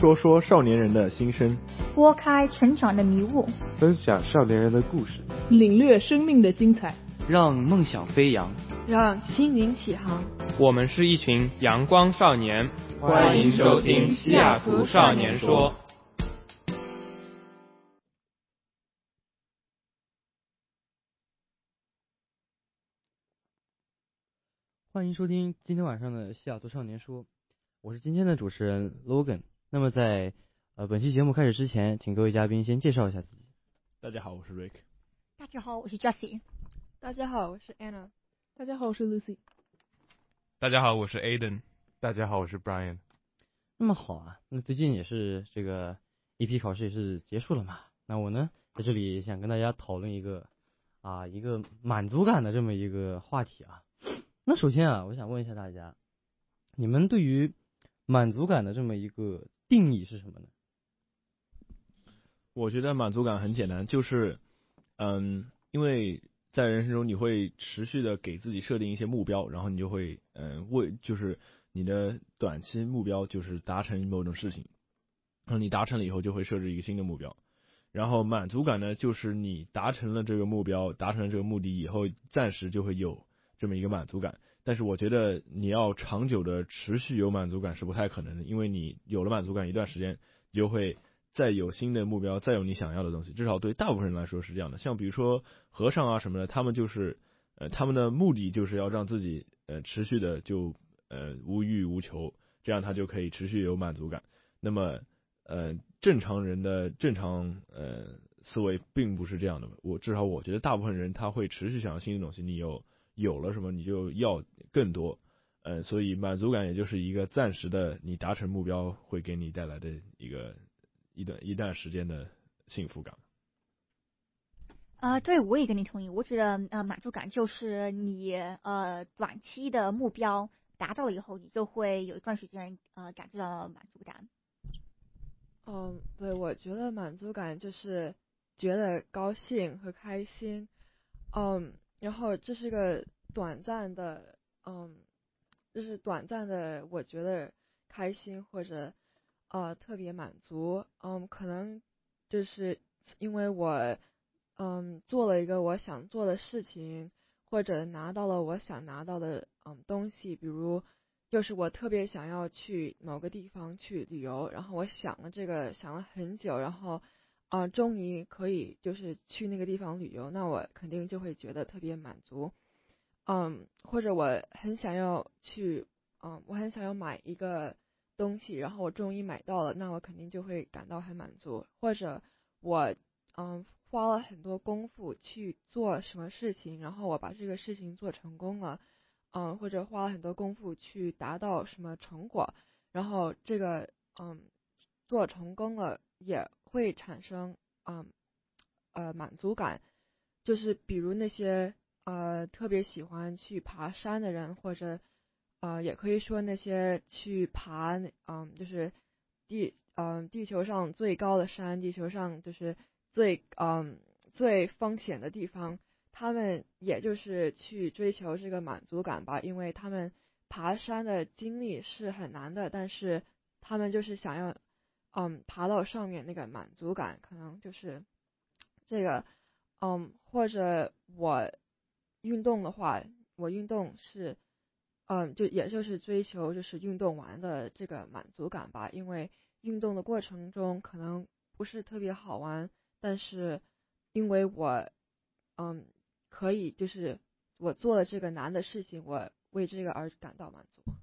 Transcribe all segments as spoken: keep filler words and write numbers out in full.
说说少年人的心声， 拨开成长的迷雾， 分享少年人的故事， 领略生命的精彩， 让梦想飞扬， 让心灵起航。 我们是一群阳光少年， 欢迎收听西雅图少年说。 欢迎收听今天晚上的西雅图少年说，我是今天的主持人 Logan。那么在呃本期节目开始之前，请各位嘉宾先介绍一下自己。 大家好，我是 Rick。 大家好，我是 Jessie。 大家好，我是 Anna。 大家好，我是 Lucy。 大家好，我是 Aiden。 大家好，我是 Brian。 那么好啊，那最近也是这个 E P 考试也是结束了嘛，那我呢在这里想跟大家讨论一个啊一个满足感的这么一个话题啊。那首先啊，我想问一下大家，你们对于满足感的这么一个定义是什么呢？ 我觉得满足感很简单，就是嗯，因为在人生中你会持续的给自己设定一些目标，然后你就会嗯为就是你的短期目标就是达成某种事情，然后你达成了以后就会设置一个新的目标，然后满足感呢就是你达成了这个目标，达成了这个目的以后，暂时就会有这么一个满足感。但是我觉得你要长久的持续有满足感是不太可能的，因为你有了满足感一段时间，你就会再有新的目标，再有你想要的东西，至少对大部分人来说是这样的。像比如说和尚啊什么的，他们就是呃他们的目的就是要让自己呃持续的就呃无欲无求，这样他就可以持续有满足感。那么呃正常人的正常呃思维并不是这样的，我至少我觉得大部分人他会持续想要新的东西，你有有了什么你就要更多，呃所以满足感也就是一个暂时的你达成目标会给你带来的一个一段一段时间的幸福感。 啊、呃，对，我也跟你同意。我觉得呃，满足感就是你呃短期的目标达到了以后，你就会有一段时间呃感觉到满足感。 嗯，对，我觉得满足感就是觉得高兴和开心，嗯，然后这是个短暂的，嗯，就是短暂的，我觉得开心或者呃特别满足，嗯，可能就是因为我嗯做了一个我想做的事情，或者拿到了我想拿到的嗯东西，比如就是我特别想要去某个地方去旅游，然后我想了这个想了很久，然后啊、呃、终于可以就是去那个地方旅游，那我肯定就会觉得特别满足。嗯，或者我很想要去，嗯，我很想要买一个东西，然后我终于买到了，那我肯定就会感到很满足。或者我嗯花了很多功夫去做什么事情，然后我把这个事情做成功了，嗯，或者花了很多功夫去达到什么成果，然后这个嗯做成功了也会产生嗯呃满足感，就是比如那些呃特别喜欢去爬山的人，或者呃也可以说那些去爬嗯就是地嗯地球上最高的山，地球上就是最嗯最风险的地方，他们也就是去追求这个满足感吧，因为他们爬山的经历是很难的，但是他们就是想要嗯爬到上面那个满足感，可能就是这个嗯或者我运动的话，我运动是嗯就也就是追求就是运动完的这个满足感吧，因为运动的过程中可能不是特别好玩，但是因为我嗯可以就是我做了这个难的事情，我为这个而感到满足。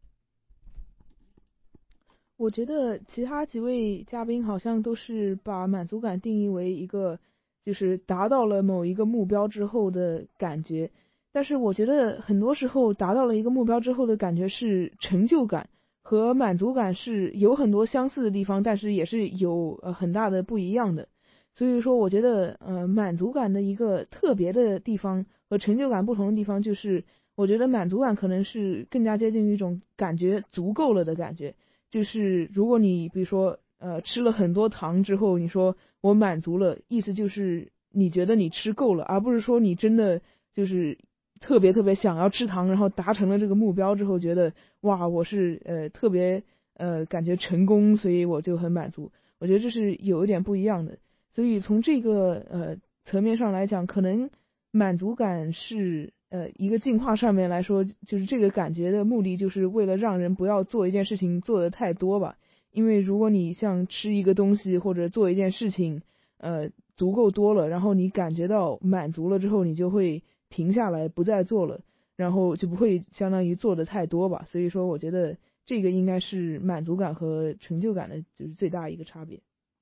我觉得其他几位嘉宾好像都是把满足感定义为一个就是达到了某一个目标之后的感觉，但是我觉得很多时候达到了一个目标之后的感觉是成就感，和满足感是有很多相似的地方，但是也是有呃很大的不一样的。所以说我觉得呃满足感的一个特别的地方和成就感不同的地方，就是我觉得满足感可能是更加接近于一种感觉足够了的感觉，就是如果你比如说呃吃了很多糖之后，你说我满足了，意思就是你觉得你吃够了，而不是说你真的就是特别特别想要吃糖，然后达成了这个目标之后觉得哇我是呃特别呃感觉成功，所以我就很满足。我觉得这是有一点不一样的。所以从这个呃层面上来讲，可能满足感是呃一个进化上面来说，就是这个感觉的目的就是为了让人不要做一件事情做的太多吧。因为如果你像吃一个东西或者做一件事情，呃足够多了，然后你感觉到满足了之后，你就会停下来不再做了，然后就不会相当于做的太多吧。所以说我觉得这个应该是满足感和成就感的就是最大一个差别。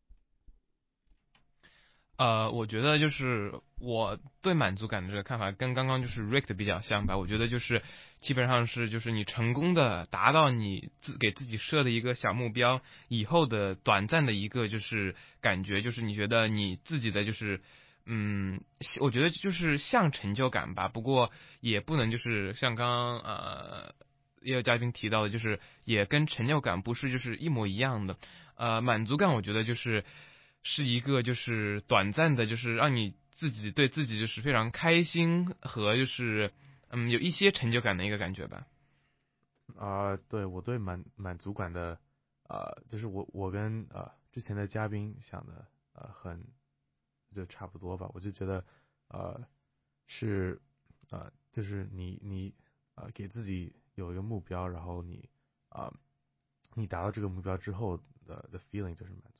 呃，我觉得就是我对满足感的这个看法跟刚刚就是 Rick 的比较像吧。我觉得就是基本上是就是你成功的达到你自给自己设的一个小目标以后的短暂的一个就是感觉，就是你觉得你自己的就是嗯，我觉得就是像成就感吧。不过也不能就是像刚刚呃也有嘉宾提到的，就是也跟成就感不是就是一模一样的。呃，满足感我觉得就是是一个就是短暂的，就是让你自己对自己就是非常开心和就是嗯有一些成就感的一个感觉吧。 啊、呃，对我对满满足感的啊、呃，就是我我跟呃之前的嘉宾想的呃很就差不多吧。我就觉得呃是呃就是你你呃给自己有一个目标，然后你啊、呃、你达到这个目标之后的的 feeling 就是满足。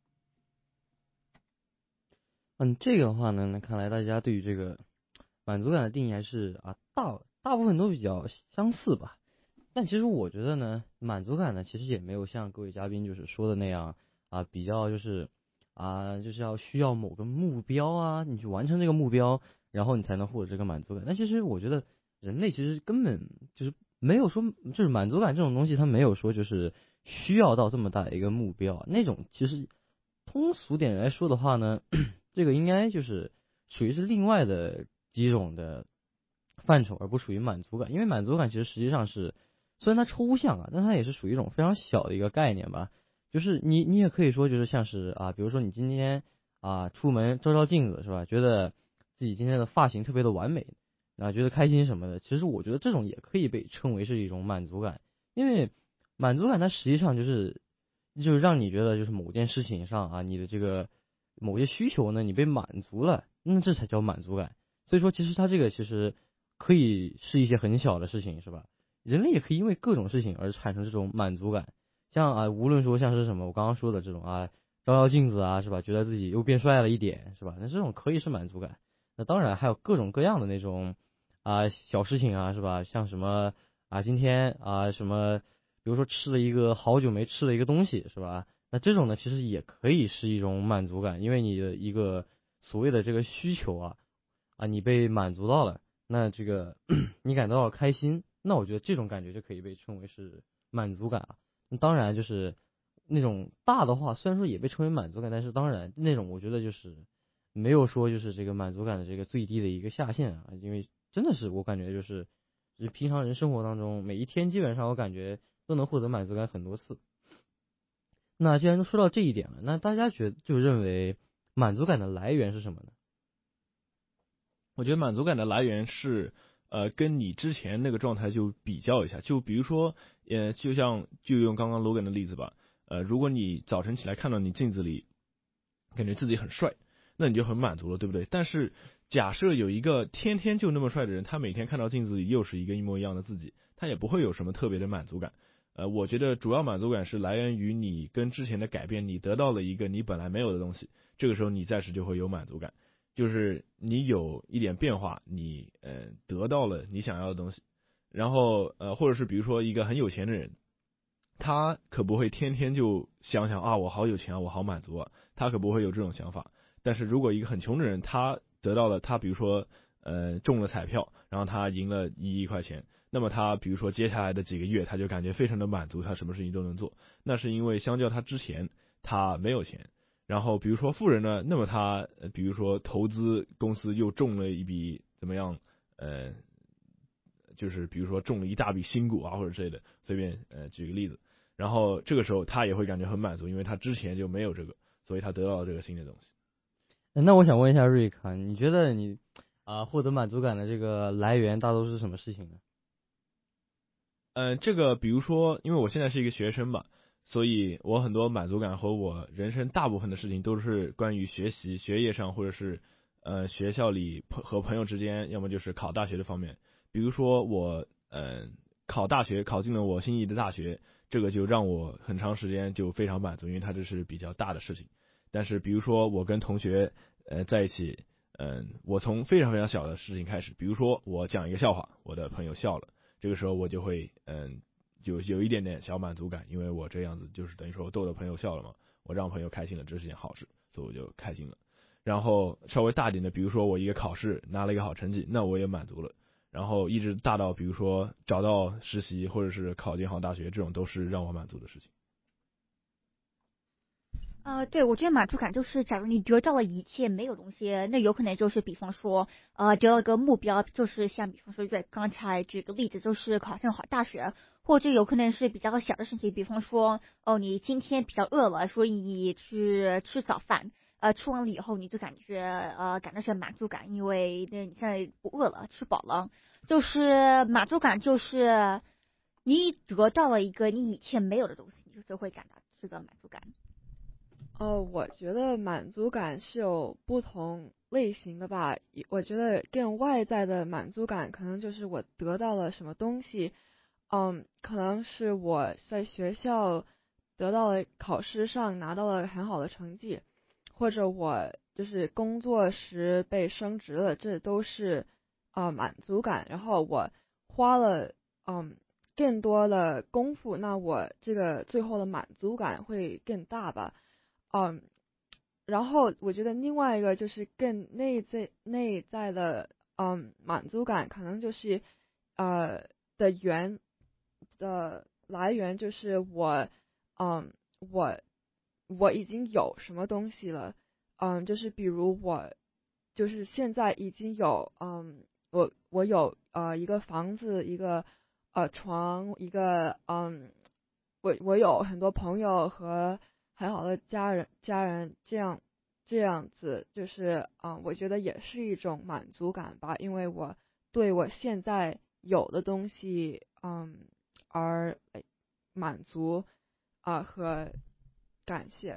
嗯，这个的话呢，那看来大家对于这个满足感的定义还是啊大大部分都比较相似吧。但其实我觉得呢，满足感呢其实也没有像各位嘉宾就是说的那样啊，比较就是啊就是要需要某个目标啊，你去完成这个目标，然后你才能获得这个满足感。但其实我觉得人类其实根本就是没有说，就是满足感这种东西，它没有说就是需要到这么大的一个目标。那种其实通俗点来说的话呢。这个应该就是属于是另外的几种的范畴，而不属于满足感。因为满足感其实实际上是，虽然它抽象啊，但它也是属于一种非常小的一个概念吧。就是你你也可以说就是像是啊，比如说你今天啊出门照照镜子是吧，觉得自己今天的发型特别的完美，啊觉得开心什么的。其实我觉得这种也可以被称为是一种满足感，因为满足感它实际上就是就是让你觉得就是某件事情上啊你的这个。某些需求呢，你被满足了，那这才叫满足感。所以说，其实它这个其实可以是一些很小的事情，是吧？人类也可以因为各种事情而产生这种满足感。像啊，无论说像是什么，我刚刚说的这种啊，照照镜子啊，是吧？觉得自己又变帅了一点，是吧？那这种可以是满足感。那当然还有各种各样的那种啊小事情啊，是吧？像什么啊，今天啊什么，比如说吃了一个好久没吃的一个东西，是吧？那这种呢，其实也可以是一种满足感，因为你的一个所谓的这个需求啊啊，你被满足到了，那这个你感到了开心，那我觉得这种感觉就可以被称为是满足感啊。那当然就是那种大的话，虽然说也被称为满足感，但是当然那种我觉得就是没有说就是这个满足感的这个最低的一个下限啊，因为真的是我感觉就是就是平常人生活当中每一天基本上我感觉都能获得满足感很多次。那既然都说到这一点了，那大家觉就认为满足感的来源是什么呢？ 我觉得满足感的来源是，呃，跟你之前那个状态就比较一下，就比如说，呃，就像就用刚刚 Logan 的例子吧，呃，如果你早晨起来看到你镜子里，感觉自己很帅，那你就很满足了，对不对？但是假设有一个天天就那么帅的人，他每天看到镜子里又是一个一模一样的自己，他也不会有什么特别的满足感。呃，我觉得主要满足感是来源于你跟之前的改变，你得到了一个你本来没有的东西，这个时候你暂时就会有满足感，就是你有一点变化，你呃得到了你想要的东西，然后呃或者是比如说一个很有钱的人，他可不会天天就想想啊我好有钱啊我好满足啊，他可不会有这种想法。但是如果一个很穷的人，他得到了他比如说呃中了彩票，然后他赢了一亿块钱。那么他比如说接下来的几个月，他就感觉非常的满足，他什么事情都能做。那是因为相较他之前，他没有钱。然后比如说富人呢，那么他比如说投资公司又中了一笔怎么样？呃，就是比如说中了一大笔新股啊或者之类的，随便呃举个例子。然后这个时候他也会感觉很满足，因为他之前就没有这个，所以他得到了这个新的东西。 那我想问一下瑞克，你觉得你啊获得满足感的这个来源大都是什么事情呢？ 嗯，这个比如说，因为我现在是一个学生吧， 所以我很多满足感和我人生大部分的事情都是关于学习、学业上，或者是呃学校里朋和朋友之间，要么就是考大学的方面。比如说我嗯、呃、考大学，考进了我心仪的大学，这个就让我很长时间就非常满足，因为它这是比较大的事情。但是比如说我跟同学呃在一起，嗯，我从非常非常小的事情开始，比如说我讲一个笑话，我的朋友笑了，这个时候我就会嗯。有有一点点小满足感，因为我这样子就是等于说我逗得朋友笑了嘛，我让朋友开心了，这是件好事，所以我就开心了。然后稍微大点的，比如说我一个考试拿了一个好成绩，那我也满足了。然后一直大到比如说找到实习或者是考进好大学，这种都是让我满足的事情。 呃，对，我觉得满足感就是，假如你得到了一切没有东西，那有可能就是比方说，呃，得到一个目标，就是像比方说，对，刚才举个例子，就是考上好大学，或者有可能是比较小的事情，比方说，哦，你今天比较饿了，所以你去吃早饭，呃，吃完了以后你就感觉呃感到是满足感，因为那你现在不饿了，吃饱了，就是满足感就是你得到了一个你以前没有的东西，你就会感到这个满足感。 哦，我觉得满足感是有不同类型的吧。我觉得更外在的满足感，可能就是我得到了什么东西，嗯，可能是我在学校得到了考试上拿到了很好的成绩，或者我就是工作时被升职了，这都是啊、呃、满足感。然后我花了嗯更多的功夫，那我这个最后的满足感会更大吧。嗯，然后我觉得另外一个就是更内在内在的嗯满足感，可能就是呃的源的来源就是我嗯我我已经有什么东西了，嗯就是比如我就是现在已经有嗯我我有呃一个房子，一个呃床，一个嗯我我有很多朋友和很好的家人，家人这样这样子，就是啊、呃，我觉得也是一种满足感吧，因为我对我现在有的东西，嗯，而满足啊、呃、和感谢。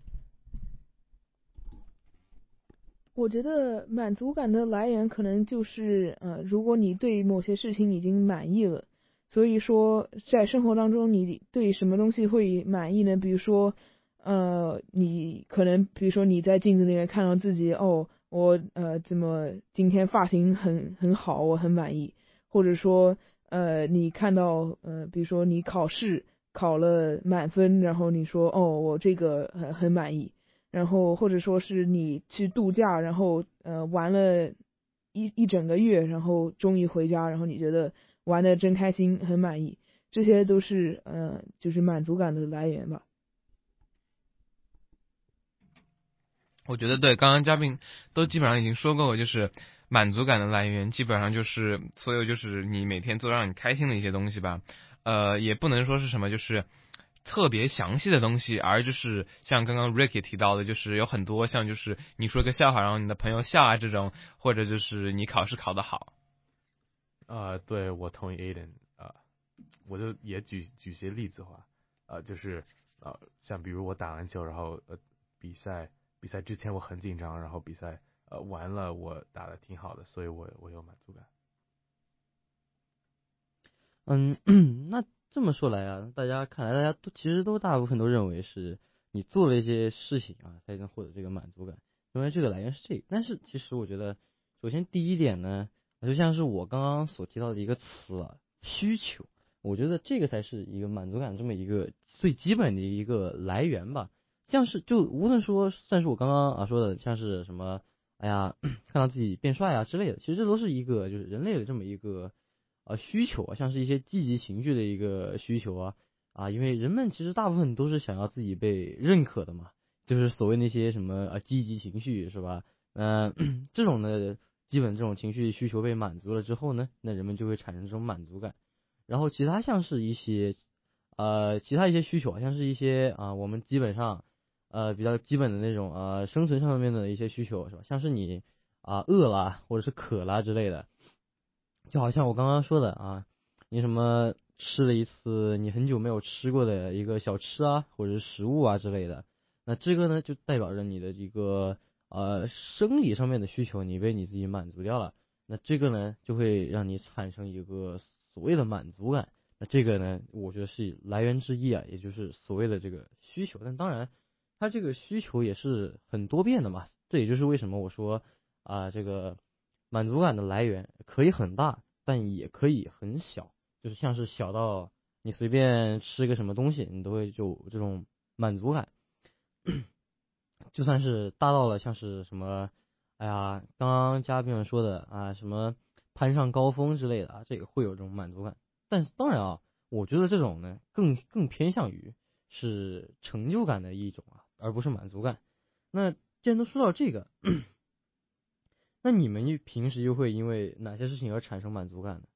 我觉得满足感的来源可能就是，呃，如果你对某些事情已经满意了，所以说在生活当中你对什么东西会满意呢？比如说，呃，你可能比如说你在镜子里面看到自己，哦，我呃怎么今天发型很很好，我很满意，或者说，呃，你看到呃，比如说你考试考了满分，然后你说，哦，我这个很很满意。然后或者说是你去度假，然后呃玩了一一整个月，然后终于回家，然后你觉得玩的真开心，很满意，这些都是呃就是满足感的来源吧。 我觉得对，刚刚嘉宾都基本上已经说过，就是满足感的来源，基本上就是所有就是你每天做让你开心的一些东西吧。呃，也不能说是什么就是特别详细的东西，而就是像刚刚 Ricky 提到的，就是有很多像就是你说个笑话，然后你的朋友笑啊这种，或者就是你考试考得好。 呃，对，我同意 Aiden 啊、呃，我就也举举些例子话，呃，就是呃，像比如我打篮球，然后呃比赛比赛之前我很紧张，然后比赛呃完了我打得挺好的，所以我我有满足感。 嗯，那这么说来啊，大家看来大家都其实都大部分都认为是你做了一些事情啊，才能获得这个满足感，因为这个来源是这个。但是其实我觉得，首先第一点呢，就像是我刚刚所提到的一个词啊，需求，我觉得这个才是一个满足感这么一个最基本的一个来源吧。像是就无论说算是我刚刚啊说的，像是什么，哎呀，看到自己变帅啊之类的，其实这都是一个就是人类的这么一个。呃，需求啊，像是一些积极情绪的一个需求啊啊，因为人们其实大部分都是想要自己被认可的嘛，就是所谓那些什么呃积极情绪是吧？嗯、呃，这种的基本这种情绪需求被满足了之后呢，那人们就会产生这种满足感。然后其他像是一些呃其他一些需求，像是一些啊、呃、我们基本上呃比较基本的那种呃生存上面的一些需求是吧？像是你啊、呃、饿了或者是渴了之类的。就好像我刚刚说的啊，你什么吃了一次你很久没有吃过的一个小吃啊，或者是食物啊之类的，那这个呢就代表着你的一个呃生理上面的需求你被你自己满足掉了，那这个呢就会让你产生一个所谓的满足感。那这个呢，我觉得是来源之一啊，也就是所谓的这个需求。但当然，它这个需求也是很多变的嘛。这也就是为什么我说啊、呃，这个满足感的来源可以很大，但也可以很小。就是像是小到你随便吃个什么东西，你都会有这种满足感。就算是大到了像是什么，哎呀，刚刚嘉宾们说的啊，什么攀上高峰之类的啊，这个会有这种满足感。但是当然啊，我觉得这种呢更更偏向于是成就感的一种啊，而不是满足感。那既然都说到这个，那你们平时又会因为哪些事情而产生满足感呢？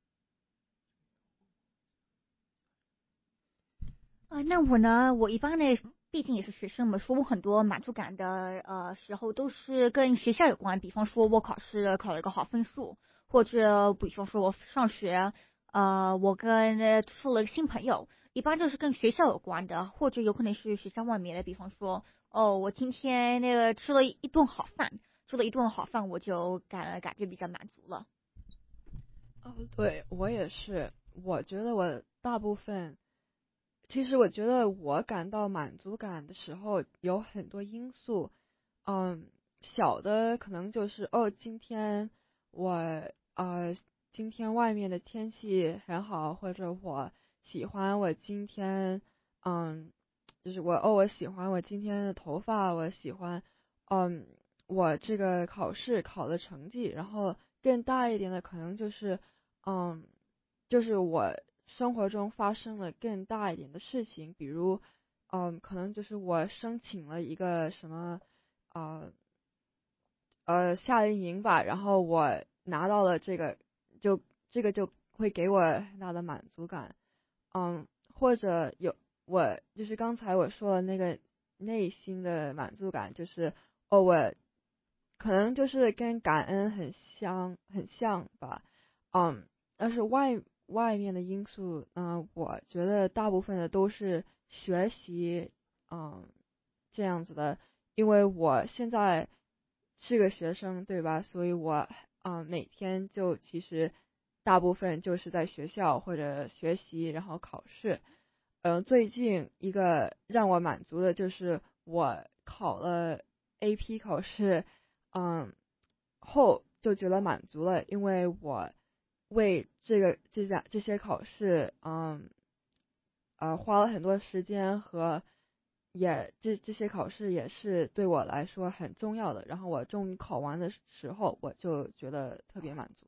啊、那我呢？我一般呢，毕竟也是学生嘛，说我很多满足感的呃时候都是跟学校有关，比方说我考试考了一个好分数，或者比方说我上学。呃，我跟呃处了一个新朋友，一般就是跟学校有关的，或者有可能是学校外面的，比方说，哦，我今天那个吃了一顿好饭，吃了一顿好饭，我就感感觉比较满足了。 哦，对，我也是，我觉得我大部分，其实我觉得我感到满足感的时候有很多因素，嗯，小的可能就是哦，今天我呃。今天外面的天气很好，或者我喜欢我今天，嗯，就是我哦，我喜欢我今天的头发，我喜欢，嗯，我这个考试考的成绩，然后更大一点的可能就是，嗯，就是我生活中发生了更大一点的事情，比如，嗯，可能就是我申请了一个什么，呃，呃，夏令营吧，然后我拿到了这个。就这个就会给我很大的满足感，嗯，或者有我就是刚才我说的那个内心的满足感，就是哦，我可能就是跟感恩很像很像吧，嗯，但是外外面的因素，嗯、呃，我觉得大部分的都是学习，嗯，这样子的，因为我现在是个学生，对吧？所以我啊、嗯，每天就其实大部分就是在学校或者学习，然后考试。嗯、呃，最近一个让我满足的就是我考了 A P 考试，嗯，后就觉得满足了，因为我为这个这些这些考试，嗯，呃，花了很多时间和也这这些考试也是对我来说很重要的。然后我终于考完的时候，我就觉得特别满足。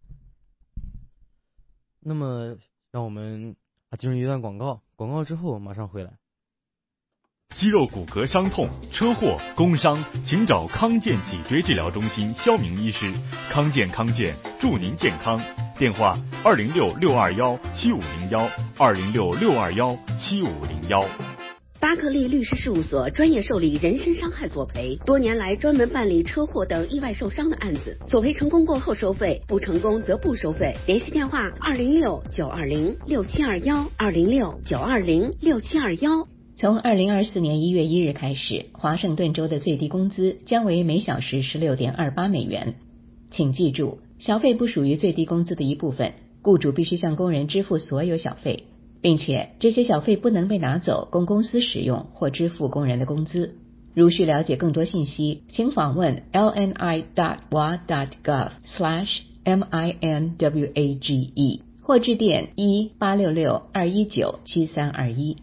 那么让我们啊进入一段广告，广告之后马上回来。 肌肉骨骼伤痛、车祸、工伤，请找康健脊椎治疗中心肖明医师。康健康健，祝您健康。电话：二零六六二幺七五零幺，二零六六二幺七五零幺。 巴克利律师事务所专业受理人身伤害索赔，多年来专门办理车祸等意外受伤的案子，索赔成功过后收费，不成功则不收费。联系电话：二零六九二零六七二幺，二零六九二零六七二幺。 从二零二四年一月一日开始，华盛顿州的最低工资将为每小时十六点二八美元。请记住，小费不属于最低工资的一部分，雇主必须向工人支付所有小费，并且这些小费不能被拿走供公司使用或支付工人的工资。如需了解更多信息，请访问 l n i dot w a dot gov slash m i n w a g e 或致电一八六六二一九七三二一。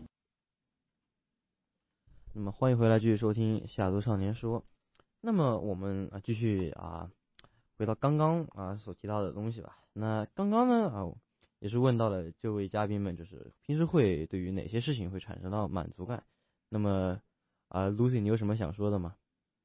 那么欢迎回来继续收听《下都少年说》。那么我们啊继续啊回到刚刚啊所提到的东西吧。那刚刚呢啊也是问到了这位嘉宾们，就是平时会对于哪些事情会产生到满足感。那么啊 Lucy 你有什么想说的吗？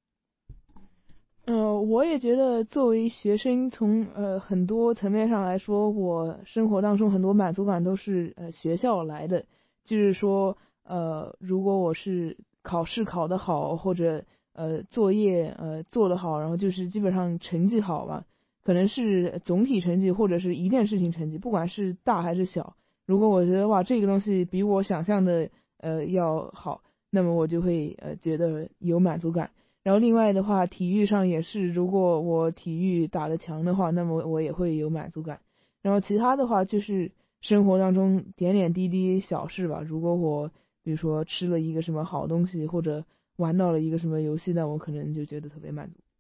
呃，我也觉得作为学生，从呃很多层面上来说，我生活当中很多满足感都是呃学校来的。就是说，呃，如果我是考试考得好，或者呃作业呃做得好，然后就是基本上成绩好吧，可能是总体成绩或者是一件事情成绩，不管是大还是小， 如果我觉得哇这个东西比我想象的呃要好，那么我就会呃觉得有满足感。然后另外的话，体育上也是，如果我体育打得强的话，那么我也会有满足感。然后其他的话就是生活当中点点滴滴小事吧。如果我比如说吃了一个什么好东西，或者玩到了一个什么游戏，那我可能就觉得特别满足。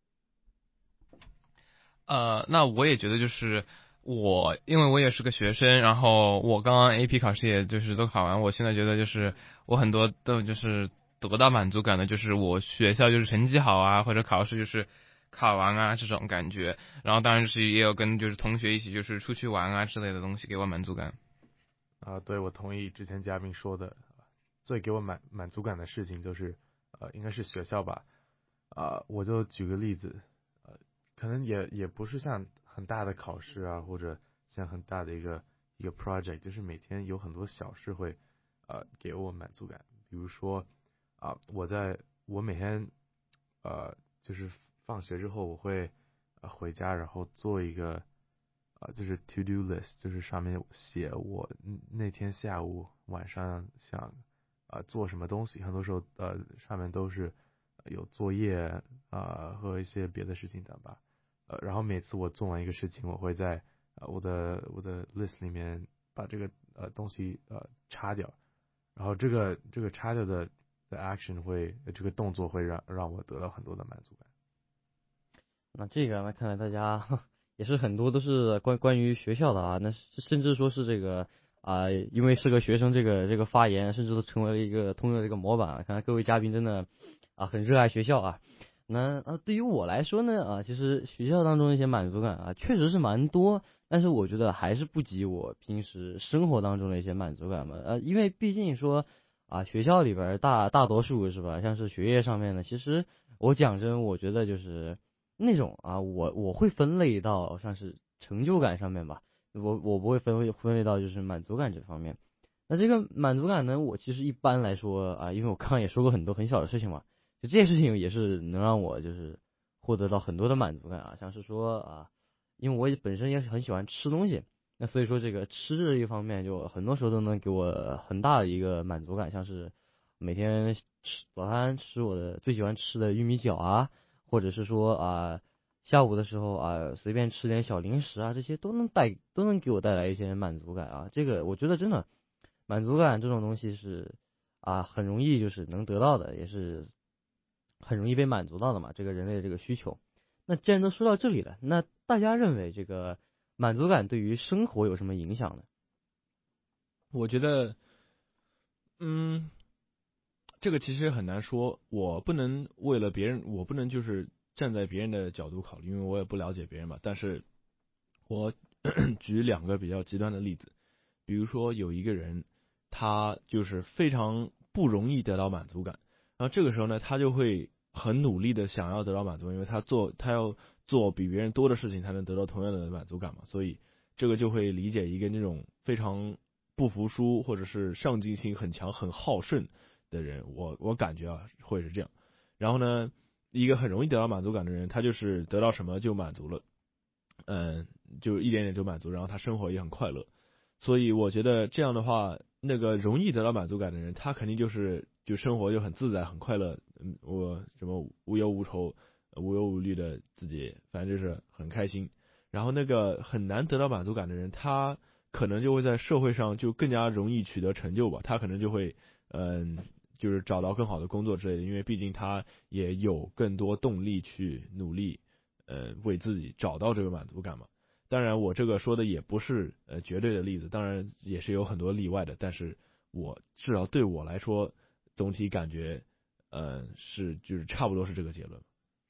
呃，那我也觉得就是我，因为我也是个学生，然后我刚刚 A P 考试也就是都考完，我现在觉得就是我很多都就是得到满足感的，就是我学校就是成绩好啊，或者考试就是考完啊这种感觉，然后当然是也有跟就是同学一起就是出去玩啊之类的东西给我满足感。 啊，对，我同意之前嘉宾说的，最给我满满足感的事情就是呃应该是学校吧。啊，我就举个例子，呃，可能也也不是像很大的考试啊，或者像很大的一个一个 project， 就是每天有很多小事会呃给我满足感。比如说啊，我在我每天呃就是放学之后，我会呃回家，然后做一个啊就是 to do list， 就是上面写我那天下午晚上想啊做什么东西，很多时候呃上面都是有作业啊、呃、和一些别的事情的吧。呃，然后每次我做完一个事情，我会在呃我的我的 list 里面把这个呃东西呃擦掉，然后这个这个擦掉的的 action 会这个动作会让让我得到很多的满足感。 那这个那看来大家也是很多都是关关于学校的啊，那甚至说是这个啊、呃，因为是个学生，这个这个发言甚至都成为了一个通用的这个模板啊。看来各位嘉宾真的啊很热爱学校啊。那啊对于我来说呢啊，其实学校当中的一些满足感啊确实是蛮多，但是我觉得还是不及我平时生活当中的一些满足感嘛。呃，因为毕竟说啊学校里边大大多数是吧，像是学业上面的，其实我讲真，我觉得就是那种啊，我我会分类到像是成就感上面吧，我我不会分类分类到就是满足感这方面。那这个满足感呢，我其实一般来说啊，因为我刚刚也说过很多很小的事情嘛，就这些事情也是能让我就是获得到很多的满足感啊，像是说啊，因为我也本身也很喜欢吃东西，那所以说这个吃这一方面就很多时候都能给我很大的一个满足感，像是每天吃早餐吃我的最喜欢吃的玉米饺啊。或者是说啊，下午的时候啊，随便吃点小零食啊，这些都能带都能给我带来一些满足感啊。这个我觉得真的满足感这种东西是啊很容易就是能得到的，也是很容易被满足到的嘛。这个人类的这个需求。那既然都说到这里了，那大家认为这个满足感对于生活有什么影响呢？ 我觉得，嗯。这个其实很难说，我不能为了别人，我不能就是站在别人的角度考虑，因为我也不了解别人嘛。但是我举两个比较极端的例子，比如说有一个人，他就是非常不容易得到满足感，然后这个时候呢，他就会很努力的想要得到满足，因为他做他要做比别人多的事情才能得到同样的满足感嘛，所以这个就会理解一个那种非常不服输或者是上进心很强、很好胜的人，我我感觉啊会是这样。然后呢，一个很容易得到满足感的人，他就是得到什么就满足了，嗯，就一点点就满足，然后他生活也很快乐。所以我觉得这样的话，那个容易得到满足感的人，他肯定就是就生活就很自在、很快乐。嗯，我什么无忧无愁、无忧无虑的自己，反正就是很开心。然后那个很难得到满足感的人，他可能就会在社会上就更加容易取得成就吧，他可能就会嗯。就是找到更好的工作之类的，因为毕竟他也有更多动力去努力，呃，为自己找到这个满足感嘛。当然，我这个说的也不是呃绝对的例子，当然也是有很多例外的。但是我至少对我来说，总体感觉，呃，是就是差不多是这个结论。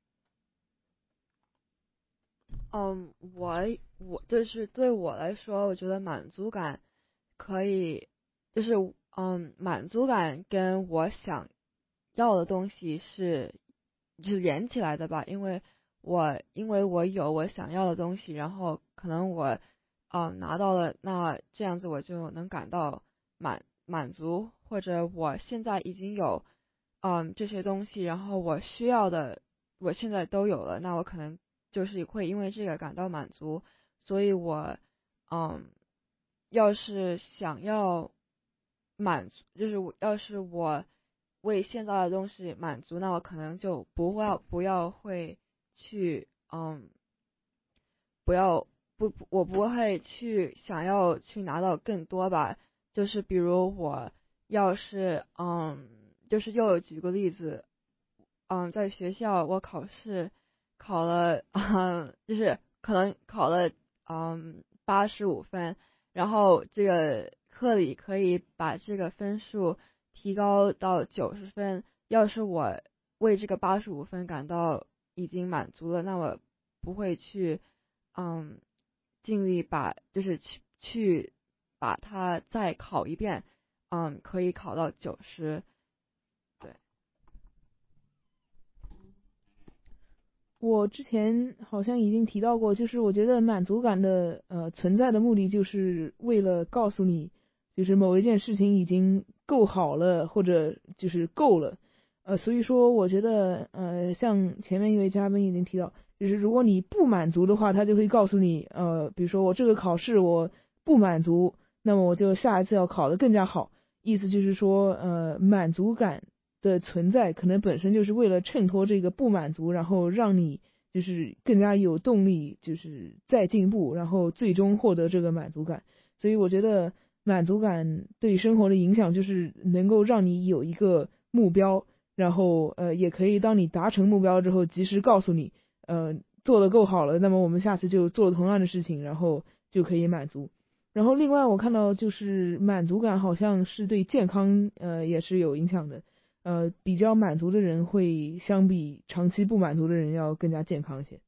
嗯，我我就是对我来说，我觉得满足感可以，就是嗯，满足感跟我想要的东西是就是连起来的吧，因为我因为我有我想要的东西，然后可能我嗯拿到了，那这样子我就能感到满满足，或者我现在已经有嗯这些东西，然后我需要的我现在都有了，那我可能就是会因为这个感到满足，所以我嗯要是想要满足，就是我要是我为现在的东西满足，那我可能就不要不要会去嗯，不要不我不会去想要去拿到更多吧。就是比如我要是嗯，就是又举个例子，嗯，在学校我考试考了嗯，就是可能考了嗯八十五分，然后这个课里可以把这个分数提高到九十分。要是我为这个八十五分感到已经满足了，那我不会去嗯尽力把就是去去把它再考一遍，嗯，可以考到九十。对。 我之前好像已经提到过，就是我觉得满足感的呃存在的目的，就是为了告诉你，就是某一件事情已经够好了，或者就是够了。呃，所以说我觉得呃，像前面一位嘉宾已经提到，就是如果你不满足的话，他就会告诉你，呃，比如说我这个考试我不满足，那么我就下一次要考得更加好。意思就是说，呃，满足感的存在可能本身就是为了衬托这个不满足，然后让你就是更加有动力，就是再进步，然后最终获得这个满足感。所以我觉得满足感对生活的影响就是能够让你有一个目标，然后呃也可以当你达成目标之后及时告诉你，呃做得够好了，那么我们下次就做同样的事情，然后就可以满足。然后另外我看到就是满足感好像是对健康呃也是有影响的。呃，比较满足的人会相比长期不满足的人要更加健康一些。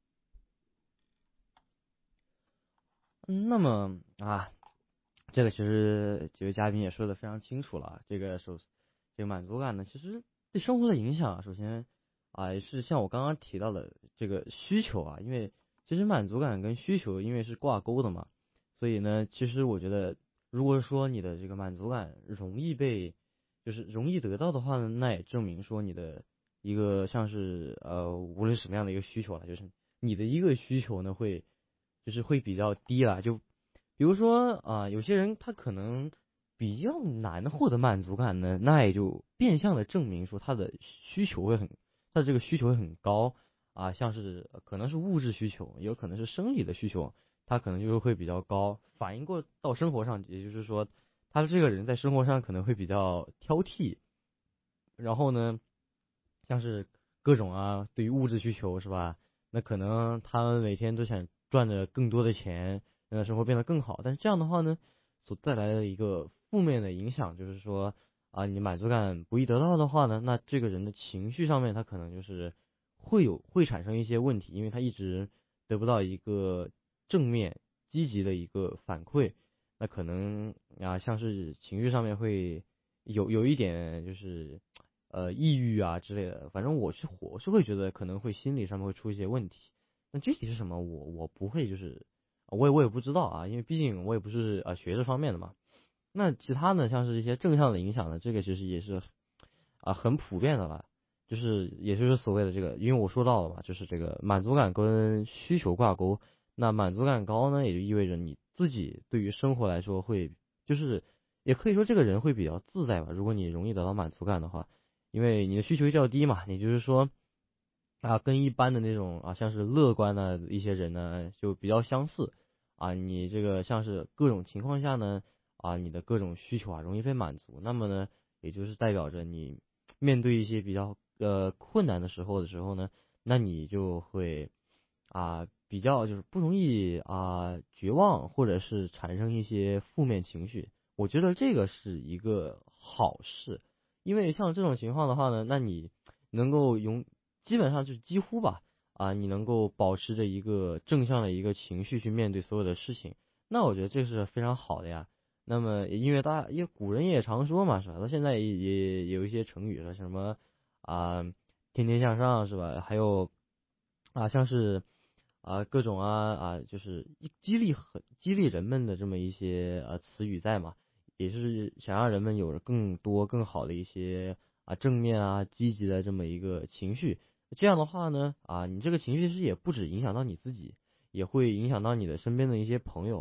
嗯，那么啊，这个其实几位嘉宾也说的非常清楚了。这个首这个满足感呢，其实对生活的影响，首先啊是像我刚刚提到的这个需求啊，因为其实满足感跟需求因为是挂钩的嘛，所以呢，其实我觉得如果说你的这个满足感容易被就是容易得到的话呢，那也证明说你的一个像是呃无论什么样的一个需求了，就是你的一个需求呢会就是会比较低了。就比如说啊、呃，有些人他可能比较难获得满足感呢，那也就变相的证明说他的需求会很他的这个需求会很高啊，像是可能是物质需求，也有可能是生理的需求，他可能就是会比较高，反映过到生活上，也就是说。他这个人在生活上可能会比较挑剔，然后呢，像是各种啊，对于物质需求是吧？那可能他们每天都想赚着更多的钱，让生活变得更好。但是这样的话呢，所带来的一个负面的影响就是说啊，你满足感不易得到的话呢，那这个人的情绪上面他可能就是会有会产生一些问题，因为他一直得不到一个正面积极的一个反馈。那可能啊，像是情绪上面会有有一点就是呃抑郁啊之类的，反正我是我是会觉得可能会心理上面会出一些问题。那具体是什么，我我不会就是我也我也不知道啊，因为毕竟我也不是啊学这方面的嘛。那其他呢，像是一些正向的影响呢，这个其实也是啊很普遍的了，就是也就是所谓的这个，因为我说到了嘛，就是这个满足感跟需求挂钩。那满足感高呢，也就意味着你自己对于生活来说会，就是也可以说这个人会比较自在吧。如果你容易得到满足感的话，因为你的需求较低嘛，也就是说啊，跟一般的那种啊，像是乐观的一些人呢，就比较相似啊。你这个像是各种情况下呢，啊，你的各种需求啊容易被满足，那么呢，也就是代表着你面对一些比较呃困难的时候的时候呢，那你就会啊。比较就是不容易啊绝望，或者是产生一些负面情绪。我觉得这个是一个好事，因为像这种情况的话呢，那你能够用基本上就是几乎吧啊，你能够保持着一个正向的一个情绪去面对所有的事情，那我觉得这是非常好的呀。那么因为大家因为古人也常说嘛，是吧？到现在也也有一些成语了，什么啊天天向上是吧？还有啊像是。啊，各种啊啊，就是激励很激励人们的这么一些呃词语在嘛，也是想让人们有着更多更好的一些啊正面啊积极的这么一个情绪。这样的话呢，啊，你这个情绪是也不止影响到你自己，也会影响到你的身边的一些朋友。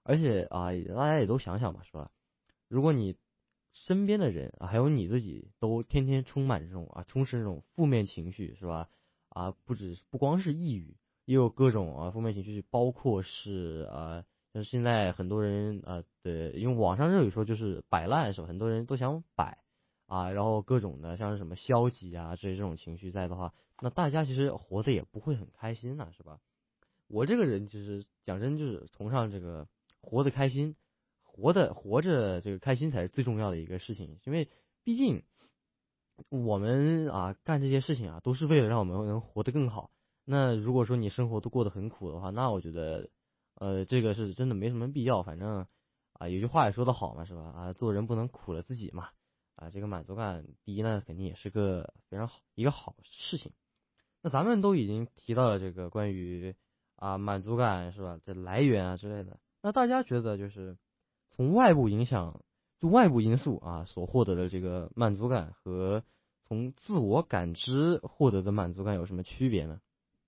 而且啊，大家也都想想吧，是吧？如果你身边的人啊，还有你自己都天天充满这种啊，充斥这种负面情绪，是吧？啊，不止不光是抑郁，也有各种啊负面情绪，包括是啊，像现在很多人啊的，因为网上热语说就是摆烂，是吧？很多人都想摆啊，然后各种的像是什么消极啊这些这种情绪在的话，那大家其实活得也不会很开心呐、是吧？我这个人其实讲真就是崇尚这个活得开心，活的活着这个开心才是最重要的一个事情，因为毕竟我们啊干这些事情啊都是为了让我们能活得更好。那如果说你生活都过得很苦的话，那我觉得呃这个是真的没什么必要。反正啊有句话也说得好嘛，是吧？啊做人不能苦了自己嘛。啊这个满足感第一呢肯定也是个非常好一个好事情。那咱们都已经提到了这个关于啊满足感是吧这来源啊之类的，那大家觉得就是从外部影响就外部因素啊所获得的这个满足感和从自我感知获得的满足感有什么区别呢？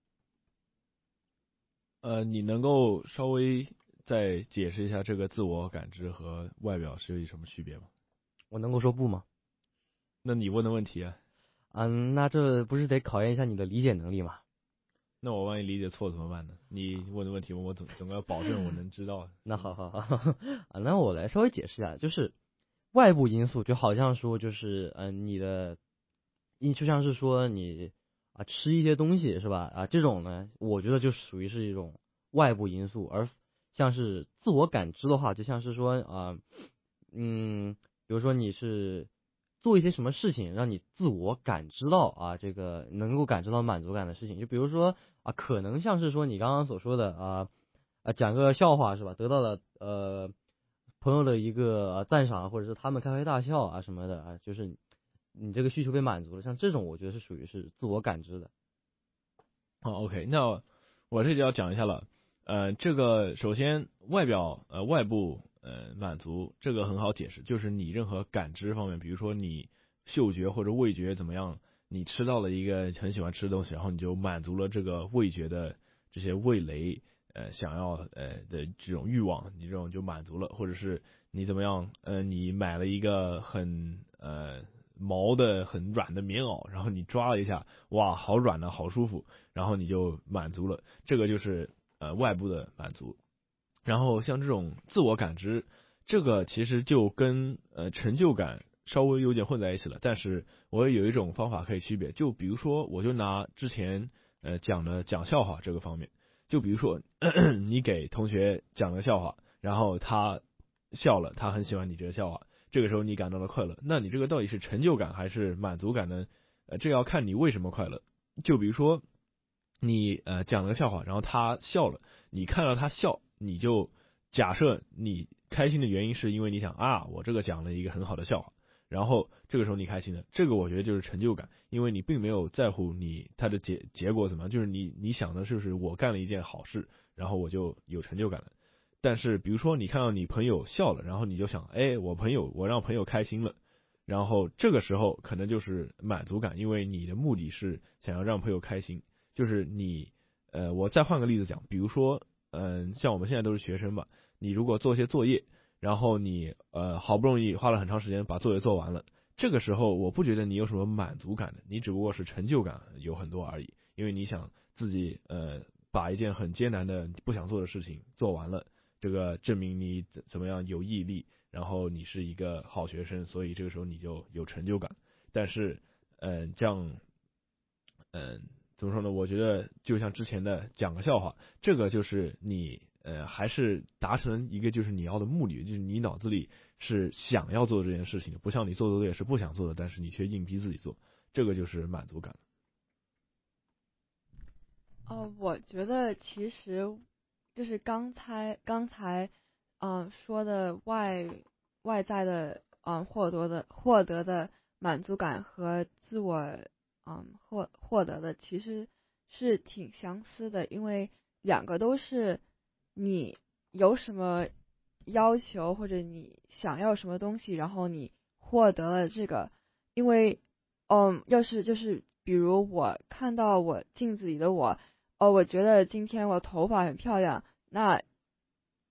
呃，你能够稍微再解释一下这个自我感知和外表是有什么区别吗？ 我能够说不吗？ 那你问的问题啊？ 嗯，那这不是得考验一下你的理解能力吗？ 那我万一理解错怎么办呢？你问的问题我总总要保证我能知道。 那好好好啊，那我来稍微解释一下，就是外部因素就好像说就是嗯、呃、你的，你就像是说你啊吃一些东西是吧啊这种呢，我觉得就属于是一种外部因素，而像是自我感知的话，就像是说啊嗯，比如说你是做一些什么事情让你自我感知到啊这个能够感知到满足感的事情，就比如说啊可能像是说你刚刚所说的啊啊讲个笑话是吧，得到了呃朋友的一个、呃、赞赏，或者是他们开怀大笑啊什么的啊，就是你这个需求被满足了，像这种我觉得是属于是自我感知的。 好 ，OK， 那我这里要讲一下了。呃，这个首先外表呃外部呃满足这个很好解释，就是你任何感知方面，比如说你嗅觉或者味觉怎么样，你吃到了一个很喜欢吃的东西，然后你就满足了这个味觉的这些味蕾呃想要呃的这种欲望，你这种就满足了，或者是你怎么样呃你买了一个很呃毛的很软的棉袄，然后你抓了一下，哇，好软啊，好舒服，然后你就满足了，这个就是呃外部的满足。然后像这种自我感知，这个其实就跟呃成就感稍微有点混在一起了，但是我也有一种方法可以区别，就比如说我就拿之前呃讲的讲笑话这个方面，就比如说咳咳你给同学讲个笑话，然后他笑了，他很喜欢你这个笑话，这个时候你感到了快乐，那你这个到底是成就感还是满足感呢？呃，这要看你为什么快乐。就比如说你呃讲了个笑话，然后他笑了，你看到他笑，你就假设你开心的原因是因为你想啊，我这个讲了一个很好的笑话，然后这个时候你开心的，这个我觉得就是成就感，因为你并没有在乎你他的结结果怎么样，就是你你想的是不是我干了一件好事，然后我就有成就感了。但是比如说你看到你朋友笑了，然后你就想，哎，我朋友我让朋友开心了，然后这个时候可能就是满足感，因为你的目的是想要让朋友开心。就是你，呃，我再换个例子讲，比如说，嗯、呃，像我们现在都是学生吧，你如果做一些作业，然后你呃好不容易花了很长时间把作业做完了，这个时候我不觉得你有什么满足感的，你只不过是成就感有很多而已，因为你想自己呃把一件很艰难的不想做的事情做完了，这个证明你怎么样有毅力，然后你是一个好学生，所以这个时候你就有成就感。但是，嗯、呃，这样，嗯、呃。怎么说呢？我觉得就像之前的讲个笑话，这个就是你呃还是达成一个就是你要的目的，就是你脑子里是想要做这件事情的，不像你做作业是不想做的，但是你却硬逼自己做，这个就是满足感。 哦，我觉得其实就是刚才刚才嗯说的外外在的嗯获得的获得的满足感和自我嗯获获得的其实是挺相似的，因为两个都是你有什么要求或者你想要什么东西，然后你获得了这个，因为嗯要是就是比如我看到我镜子里的我。哦，我觉得今天我头发很漂亮，那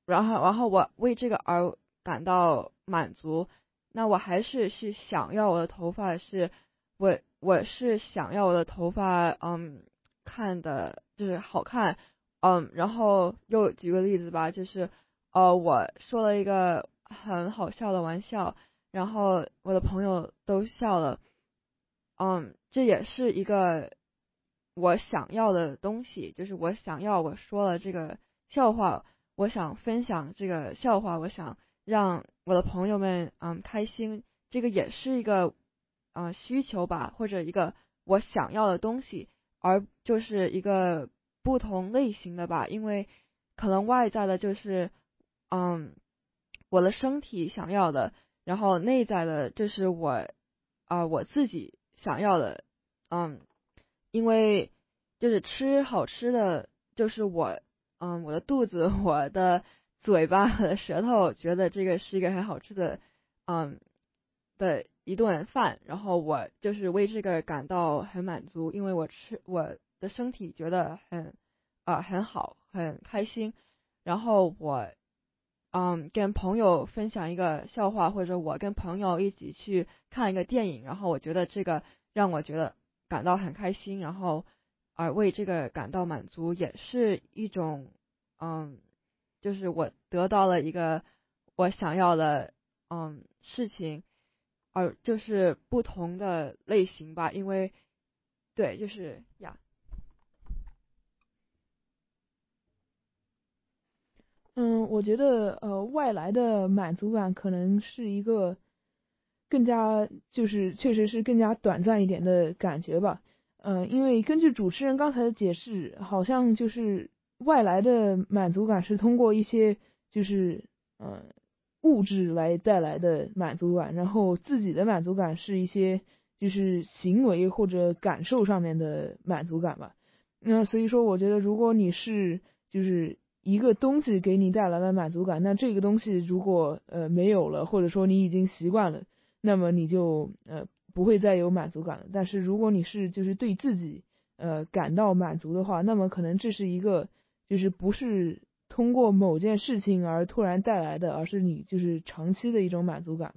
然后然后我为这个而感到满足，那我还是是想要我的头发是，我我是想要我的头发嗯看的就是好看，嗯，然后又举个例子吧，就是呃我说了一个很好笑的玩笑，然后我的朋友都笑了，嗯，这也是一个我想要的东西，就是我想要我说了这个笑话，我想分享这个笑话，我想让我的朋友们嗯开心，这个也是一个呃需求吧，或者一个我想要的东西，而就是一个不同类型的吧，因为可能外在的就是嗯我的身体想要的，然后内在的就是我啊、呃、我自己想要的，嗯，因为就是吃好吃的，就是我嗯我的肚子、我的嘴巴、我的舌头觉得这个是一个很好吃的嗯的一顿饭，然后我就是为这个感到很满足，因为我吃我的身体觉得很啊、呃、很好，很开心，然后我嗯跟朋友分享一个笑话，或者我跟朋友一起去看一个电影，然后我觉得这个让我觉得感到很开心，然后而为这个感到满足，也是一种嗯就是我得到了一个我想要的嗯事情，而就是不同的类型吧，因为对就是呀。 嗯，我觉得呃，外来的满足感可能是一个更加就是确实是更加短暂一点的感觉吧。嗯，因为根据主持人刚才的解释，好像就是外来的满足感是通过一些就是嗯物质来带来的满足感，然后自己的满足感是一些就是行为或者感受上面的满足感吧。那所以说，我觉得如果你是就是一个东西给你带来了满足感，那这个东西如果呃没有了，或者说你已经习惯了，那么你就呃不会再有满足感了。但是如果你是就是对自己呃感到满足的话，那么可能这是一个就是不是通过某件事情而突然带来的，而是你就是长期的一种满足感吧。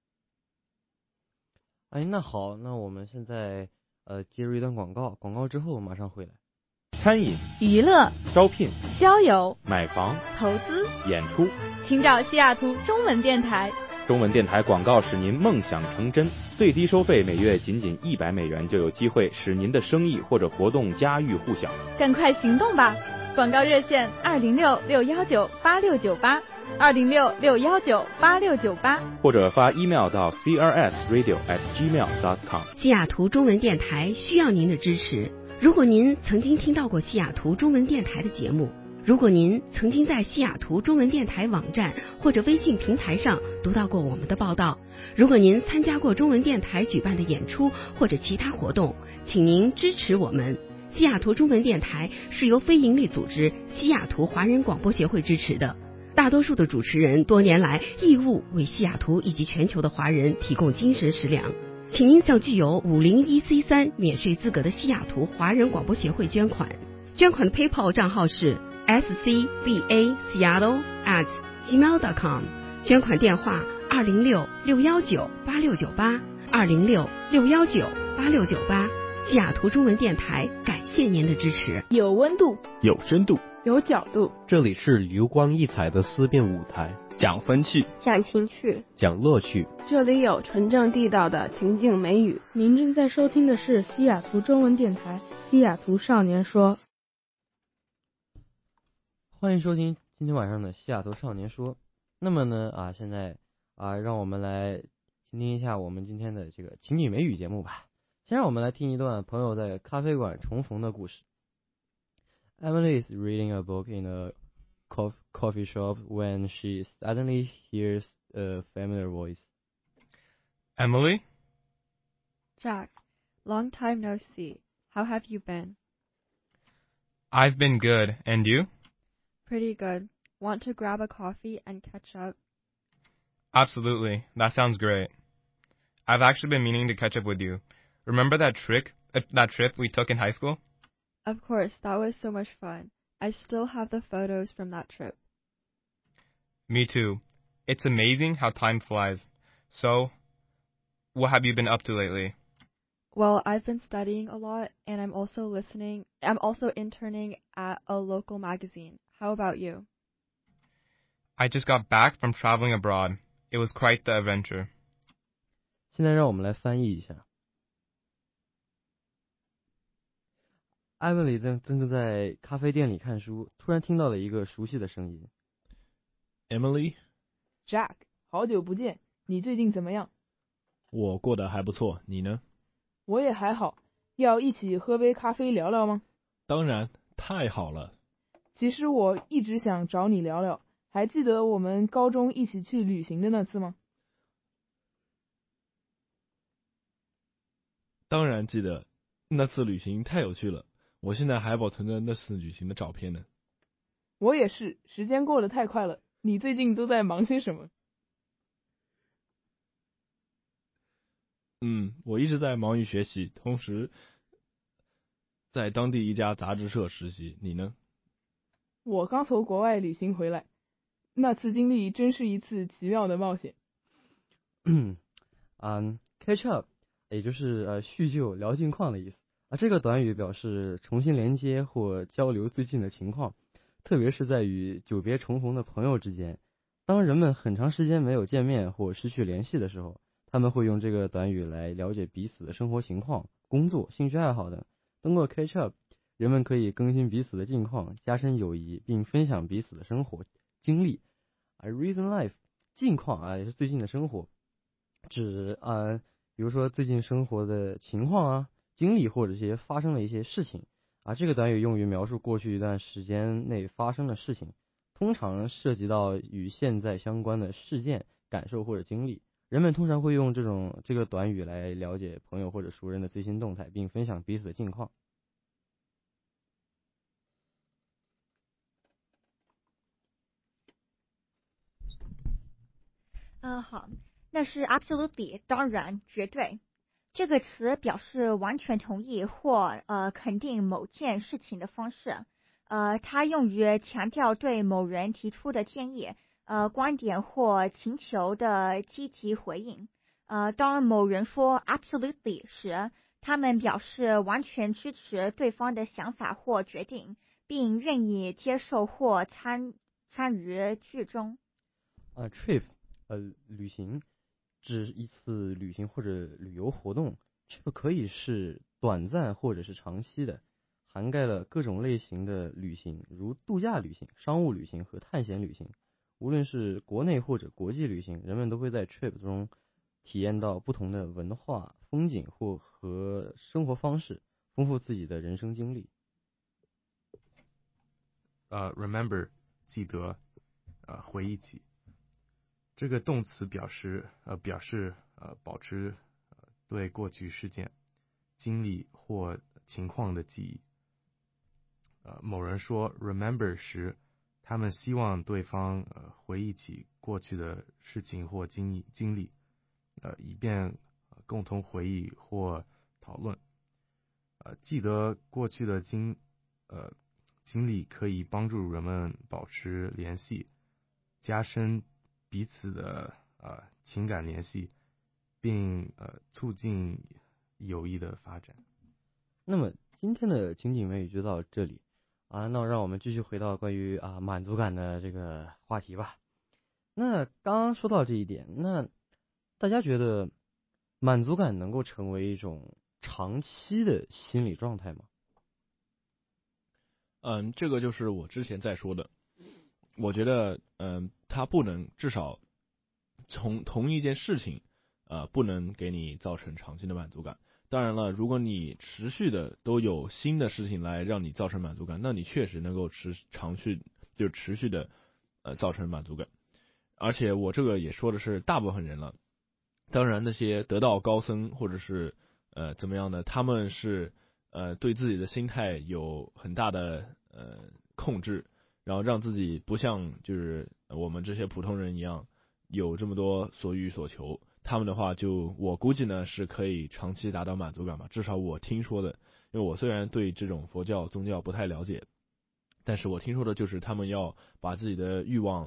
哎，那好，那我们现在呃接入一段广告，广告之后马上回来。 餐饮、 娱乐、 招聘、 交友、 买房、 投资、 演出， 请找西雅图中文电台。 中文电台广告使您梦想成真，最低收费每月仅仅一百美元，就有机会使您的生意或者活动家喻户晓。 赶快行动吧！广告热线二零六六幺九八六九八，二零六六幺九八六九八， 或者发 email 到 c r s radio at gmail dot com。 西雅图中文电台需要您的支持。如果您曾经听到过西雅图中文电台的节目，如果您曾经在西雅图中文电台网站或者微信平台上读到过我们的报道，如果您参加过中文电台举办的演出或者其他活动，请您支持我们。西雅图中文电台是由非营利组织西雅图华人广播协会支持的，大多数的主持人多年来义务为西雅图以及全球的华人提供精神食粮。请您向具有五零一 C 三免税资格的西雅图华人广播协会捐款，捐款的 PayPal 账号是 s c b a seattle at gmail dot com， 捐款电话二零六六幺九八六九八，二零六六幺九八六九八。西雅图中文电台感谢您的支持。 有温度， 有深度， 有角度， 这里是流光溢彩的思辨舞台， 讲风趣， 讲情趣， 讲乐趣， 这里有纯正地道的情景美语。 您正在收听的是西雅图中文电台西雅图少年说。 欢迎收听今天晚上的西雅图少年说。那么呢啊，现在啊，让我们来倾听一下我们今天的这个情景美语节目吧。先让我们来听一段朋友在咖啡馆重逢的故事。Emily is reading a book in a coffee shop when she suddenly hears a familiar voice. Emily? Jack, long time no see. How have you been? I've been good, and you? Pretty good. Want to grab a coffee and catch up? Absolutely. That sounds great. I've actually been meaning to catch up with you. Remember that trick, uh, that trip we took in high school? Of course, that was so much fun. I still have the photos from that trip. Me too. It's amazing how time flies. So, what have you been up to lately? Well, I've been studying a lot, and I'm also listening. I'm also interning at a local magazine. How about you? I just got back from traveling abroad. It was quite the adventure. 现在让我们来翻译一下。艾文里正正在咖啡店里看书，突然听到了一个熟悉的声音。 Emily? Jack, 好久不见，你最近怎么样？ 我过得还不错，你呢？ 我也还好，要一起喝杯咖啡聊聊吗？ 当然，太好了。 其实我一直想找你聊聊，还记得我们高中一起去旅行的那次吗？ 当然记得，那次旅行太有趣了，我现在还保存着那次旅行的照片呢。 我也是，时间过得太快了。你最近都在忙些什么？ 嗯，我一直在忙于学习，同时在当地一家杂志社实习。你呢？ 我刚从国外旅行回来，那次经历真是一次奇妙的冒险。 嗯，catch up， 也就是呃叙旧、聊近况的意思啊。这个短语表示重新连接或交流最近的情况，特别是在与久别重逢的朋友之间。当人们很长时间没有见面或失去联系的时候，他们会用这个短语来了解彼此的生活情况、工作、兴趣爱好等。通过 catch up， 人们可以更新彼此的近况，加深友谊，并分享彼此的生活经历。而 recent life 近况啊，也是最近的生活，指啊、呃，比如说最近生活的情况啊、经历或者一些发生的一些事情啊。这个短语用于描述过去一段时间内发生的事情，通常涉及到与现在相关的事件、感受或者经历。人们通常会用这种这个短语来了解朋友或者熟人的最新动态，并分享彼此的近况。 嗯、呃，好，那是 absolutely 当然绝对这个词表示完全同意或呃肯定某件事情的方式。呃，它用于强调对某人提出的建议、呃观点或请求的积极回应。呃，当某人说 absolutely 时，他们表示完全支持对方的想法或决定，并愿意接受或参参与剧中。 啊 ，trip， 呃，旅行，指一次旅行或者旅游活动。trip 可以是短暂或者是长期的，涵盖了各种类型的旅行，如度假旅行、商务旅行和探险旅行。无论是国内或者国际旅行，人们都会在 trip 中体验到不同的文化、风景或和生活方式，丰富自己的人生经历。 呃、uh, ，remember 记得，呃，回忆起。这个动词表示呃表示呃保持呃对过去事件、经历或情况的记忆。呃，某人说 remember 时，他们希望对方呃回忆起过去的事情或经历经历，呃，以便、呃、共同回忆或讨论。呃，记得过去的经呃经历可以帮助人们保持联系，加深彼此的呃情感联系，并呃促进友谊的发展。 那么今天的情景美语就到这里啊，那让我们继续回到关于啊满足感的这个话题吧。那刚刚说到这一点，那大家觉得满足感能够成为一种长期的心理状态吗？ 嗯，这个就是我之前在说的。我觉得，嗯，它不能，至少从同一件事情，呃，不能给你造成长期的满足感。当然了，如果你持续的都有新的事情来让你造成满足感，那你确实能够持长续，就持续的呃造成满足感。而且我这个也说的是大部分人了。当然，那些得道高僧或者是呃怎么样的，他们是呃对自己的心态有很大的呃控制，然后让自己不像就是我们这些普通人一样有这么多所欲所求。他们的话就我估计呢是可以长期达到满足感吧，至少我听说的。因为我虽然对这种佛教宗教不太了解，但是我听说的就是他们要把自己的欲望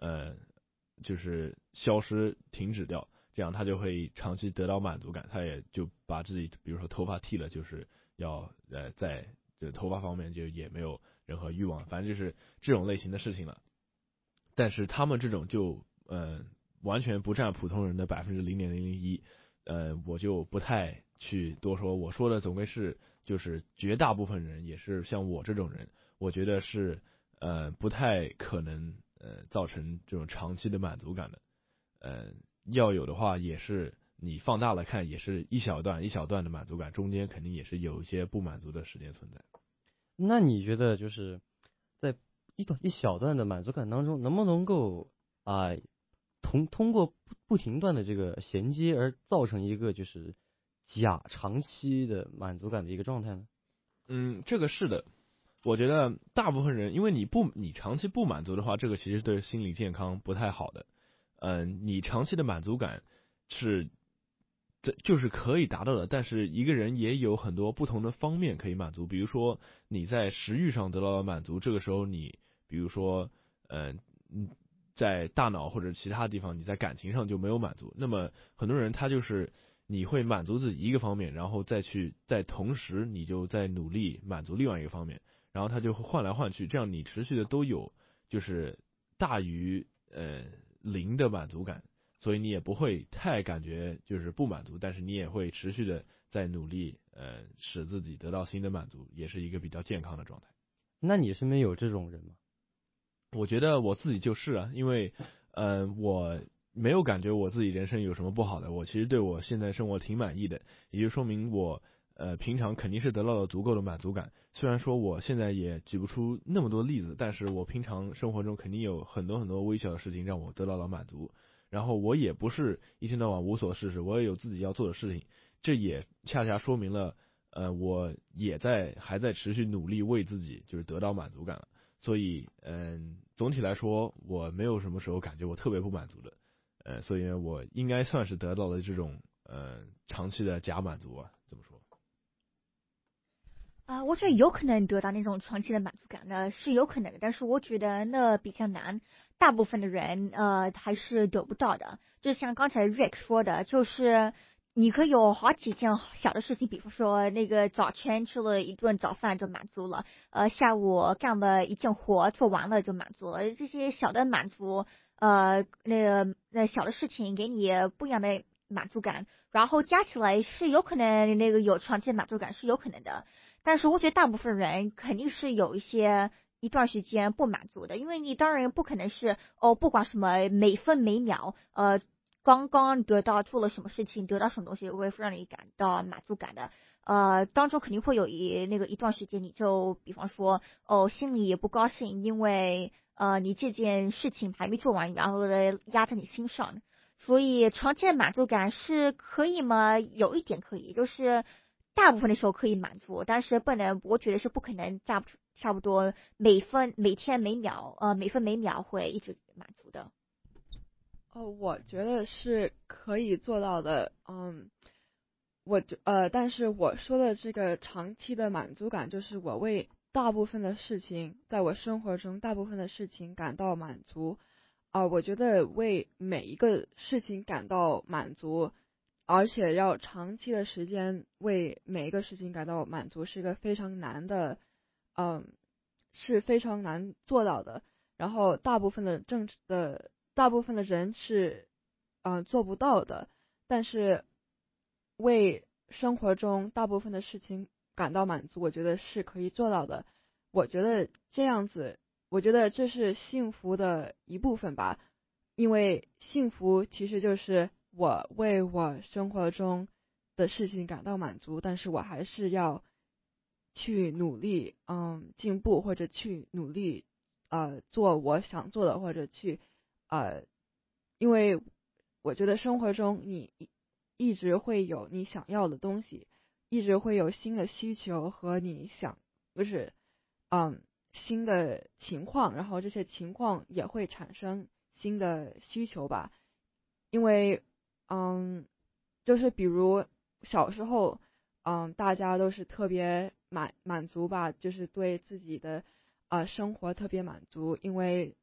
呃就是消失停止掉，这样他就会长期得到满足感，他也就把自己比如说头发剃了，就是要呃在这头发方面就也没有任何欲望，反正就是这种类型的事情了。但是他们这种就呃完全不占普通人的百分之零点零零一，呃我就不太去多说，我说的总归是就是绝大部分人也是像我这种人，我觉得是呃不太可能呃造成这种长期的满足感的，呃要有的话也是你放大了看也是一小段一小段的满足感，中间肯定也是有一些不满足的时间存在。 那你觉得就是在一段一小段的满足感当中，能不能够啊、呃、通通过不不停段的这个衔接而造成一个就是假长期的满足感的一个状态呢？ 嗯，这个是的，我觉得大部分人，因为你不你长期不满足的话，这个其实对心理健康不太好的。嗯、呃，你长期的满足感是这就是可以达到的，但是一个人也有很多不同的方面可以满足，比如说你在食欲上得到了满足，这个时候你比如说呃嗯在大脑或者其他地方你在感情上就没有满足，那么很多人他就是你会满足自己一个方面，然后再去在同时你就在努力满足另外一个方面，然后他就会换来换去，这样你持续的都有就是大于呃零的满足感，所以你也不会太感觉就是不满足，但是你也会持续的在努力呃使自己得到新的满足，也是一个比较健康的状态。 那你身边有这种人吗？ 我觉得我自己就是啊，因为呃我没有感觉我自己人生有什么不好的，我其实对我现在生活挺满意的，也就说明我呃平常肯定是得到了足够的满足感。虽然说我现在也举不出那么多例子，但是我平常生活中肯定有很多很多微小的事情让我得到了满足。然后我也不是一天到晚无所事事，我也有自己要做的事情，这也恰恰说明了呃我也在还在持续努力为自己就是得到满足感了。所以嗯、呃、总体来说我没有什么时候感觉我特别不满足的，呃所以我应该算是得到了这种呃长期的假满足啊，怎么说？ 啊、呃，我觉得有可能得到那种长期的满足感呢，是有可能的，但是我觉得那比较难，大部分的人呃还是得不到的。就像刚才 Rick 说的，就是你可以有好几件小的事情，比如说那个早晨吃了一顿早饭就满足了，呃下午干了一件活做完了就满足了，这些小的满足，呃那个那小的事情给你不一样的满足感，然后加起来是有可能那个有长期的满足感是有可能的。但是我觉得大部分人肯定是有一些一段时间不满足的，因为你当然不可能是哦，不管什么每分每秒，呃，刚刚得到做了什么事情，得到什么东西会让你感到满足感的，呃，当中肯定会有一那个一段时间，你就比方说哦，心里也不高兴，因为呃你这件事情还没做完，然后呢压在你心上，所以长期的满足感是可以吗？有一点可以，就是。大部分的时候可以满足，但是不能，我觉得是不可能差不差不多每分每天每秒呃每分每秒会一直满足的。 哦，我觉得是可以做到的，嗯，我觉呃，但是我说的这个长期的满足感，就是我为大部分的事情，在我生活中大部分的事情感到满足，啊、呃，我觉得为每一个事情感到满足。而且要长期的时间为每一个事情感到满足，是一个非常难的，嗯，是非常难做到的。然后大部分的正的大部分的人是，嗯、呃，做不到的。但是为生活中大部分的事情感到满足，我觉得是可以做到的。我觉得这样子，我觉得这是幸福的一部分吧，因为幸福其实就是。我为我生活中的事情感到满足，但是我还是要去努力，嗯，进步或者去努力，呃，做我想做的，或者去，呃，因为我觉得生活中你一直会有你想要的东西，一直会有新的需求和你想，就是，嗯，新的情况，然后这些情况也会产生新的需求吧，因为。嗯，就是比如小时候，嗯，大家都是特别满满足吧，就是对自己的呃生活特别满足，因为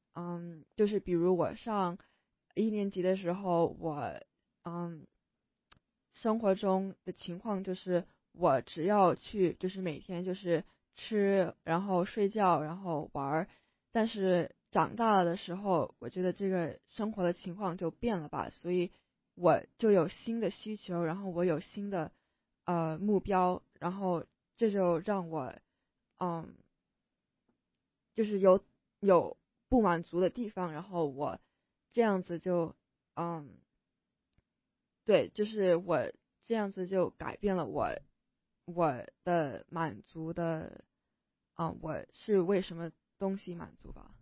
嗯，就是比如我上一年级的时候，我嗯，生活中的情况就是我只要去，就是每天就是吃，然后睡觉，然后玩儿。但是长大了的时候，我觉得这个生活的情况就变了吧，所以我就有新的需求，然后我有新的呃目标，然后这就让我嗯，就是有有不满足的地方，然后我这样子就嗯。对，就是我这样子就改变了我我的满足的，啊、我是为什么东西满足吧？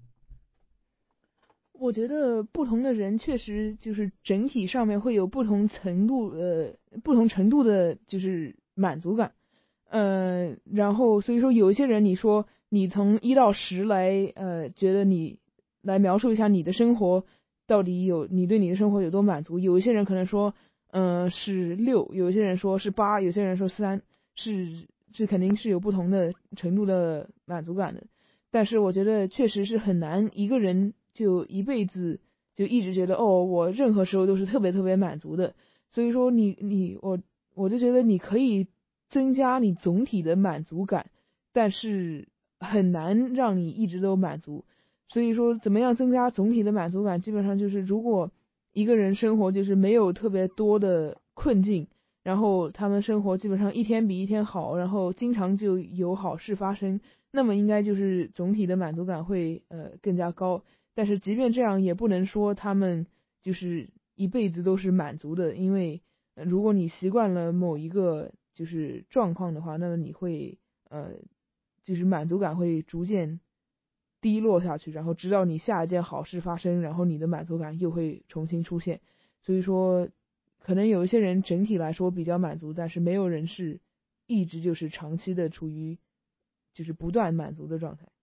我觉得不同的人确实就是整体上面会有不同程度呃不同程度的，就是满足感，呃，然后所以说有一些人你说你从一到十来呃觉得你来描述一下你的生活到底有你对你的生活有多满足，有一些人可能说嗯、呃、是六，有一些人说是八，有些人说三，是是肯定是有不同的程度的满足感的，但是我觉得确实是很难一个人就一辈子就一直觉得哦，我任何时候都是特别特别满足的。所以说你你我我就觉得你可以增加你总体的满足感，但是很难让你一直都满足。所以说怎么样增加总体的满足感，基本上就是如果一个人生活就是没有特别多的困境，然后他们生活基本上一天比一天好，然后经常就有好事发生，那么应该就是总体的满足感会呃更加高。但是即便这样，也不能说他们就是一辈子都是满足的，因为、呃、如果你习惯了某一个就是状况的话，那么你会呃就是满足感会逐渐低落下去，然后直到你下一件好事发生，然后你的满足感又会重新出现。所以说可能有一些人整体来说比较满足，但是没有人是一直就是长期的处于就是不断满足的状态。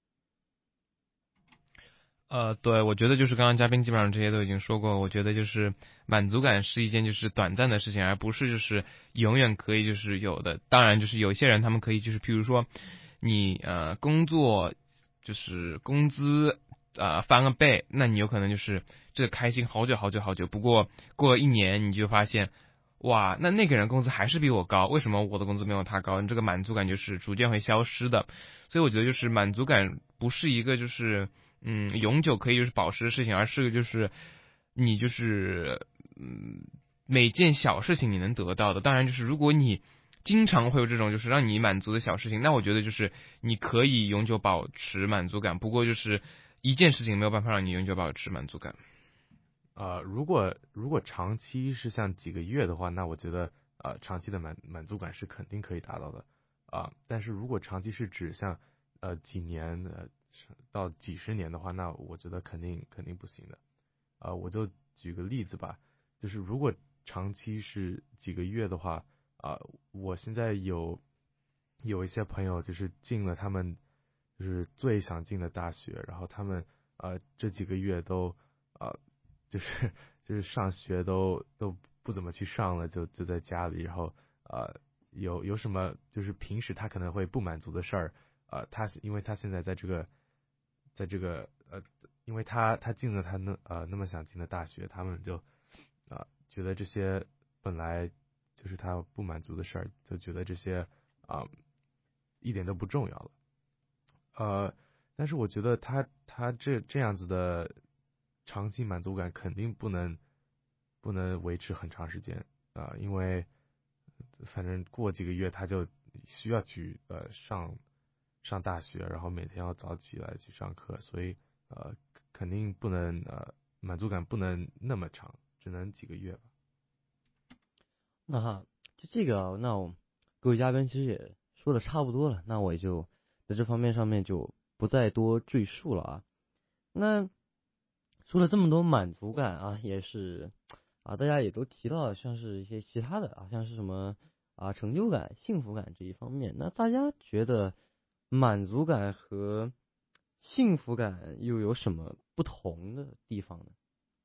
呃，对，我觉得就是刚刚嘉宾基本上这些都已经说过，我觉得就是满足感是一件就是短暂的事情，而不是就是永远可以就是有的。当然就是有些人他们可以就是譬如说你呃工作就是工资呃翻个倍，那你有可能就是这个开心好久好久好久，不过过了一年你就发现哇，那那个人工资还是比我高，为什么我的工资没有他高？你这个满足感就是逐渐会消失的。所以我觉得就是满足感不是一个就是嗯永久可以就是保持的事情，而是就是你就是嗯每件小事情你能得到的。当然就是如果你经常会有这种就是让你满足的小事情，那我觉得就是你可以永久保持满足感，不过就是一件事情没有办法让你永久保持满足感。 呃，如果如果长期是像几个月的话，那我觉得呃长期的满满足感是肯定可以达到的啊、呃。但是如果长期是指像呃几年呃到几十年的话，那我觉得肯定肯定不行的。啊、呃，我就举个例子吧，就是如果长期是几个月的话啊、呃，我现在有有一些朋友就是进了他们就是最想进的大学，然后他们呃这几个月都呃。就是就是上学都都不怎么去上了，就就在家里，然后呃有有什么就是平时他可能会不满足的事儿，呃他因为他现在在这个在这个呃因为他他进了他那呃那么想进的大学，他们就啊、呃、觉得这些本来就是他不满足的事儿，就觉得这些啊、呃、一点都不重要了，呃但是我觉得他他这这样子的。长期满足感肯定不能不能维持很长时间啊、呃，因为反正过几个月他就需要去呃上上大学，然后每天要早起来去上课，所以呃肯定不能呃满足感不能那么长，只能几个月吧。 那哈，就这个，那我各位嘉宾其实也说的差不多了，那我也就在这方面上面就不再多赘述了啊。那说了这么多满足感啊，也是啊，大家也都提到了，像是一些其他的啊，像是什么啊成就感、幸福感这一方面。那大家觉得满足感和幸福感又有什么不同的地方呢？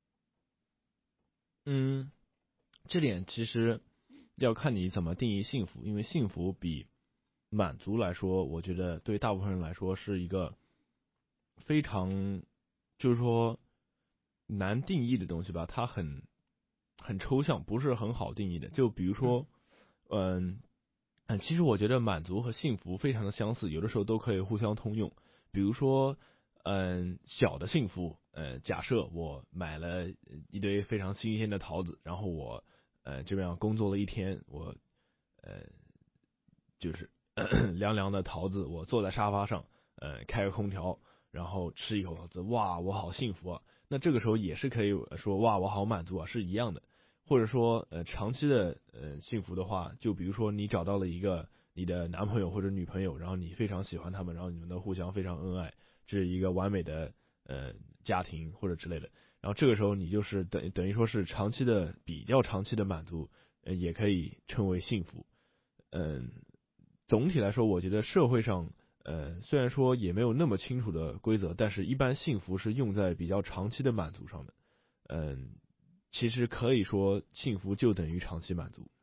嗯，这点其实要看你怎么定义幸福，因为幸福比满足来说，我觉得对大部分人来说是一个非常就是说难定义的东西吧，它很很抽象，不是很好定义的。就比如说，嗯嗯，其实我觉得满足和幸福非常的相似，有的时候都可以互相通用。比如说，嗯，小的幸福，呃，假设我买了一堆非常新鲜的桃子，然后我呃这边工作了一天，我呃就是咳咳凉凉的桃子，我坐在沙发上，呃，开个空调，然后吃一口桃子，哇，我好幸福啊！那这个时候也是可以说，哇，我好满足啊，是一样的。或者说，呃，长期的呃幸福的话，就比如说你找到了一个你的男朋友或者女朋友，然后你非常喜欢他们，然后你们都互相非常恩爱，这是一个完美的呃家庭或者之类的。然后这个时候你就是等等于说是长期的比较长期的满足，呃，也可以称为幸福。嗯，总体来说，我觉得社会上呃虽然说也没有那么清楚的规则，但是一般幸福是用在比较长期的满足上的。嗯，其实可以说幸福就等于长期满足。